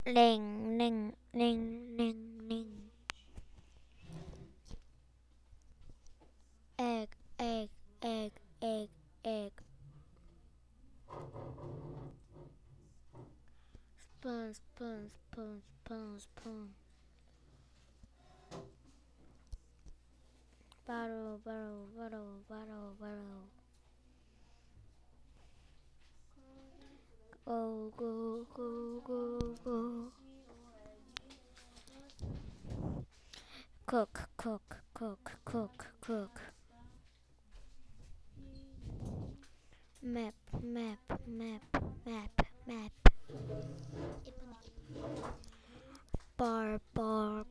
Ling, ling, ling, ling, ling. Egg, egg, egg, egg, egg. Spoon, spoon, spoon, spoon, spoon. Bottle, bottle, bottle, bottle, bottle. Go, go, go, go, go. Cook, cook, cook, cook, cook. Map, map, map, map, map. Bar, bar,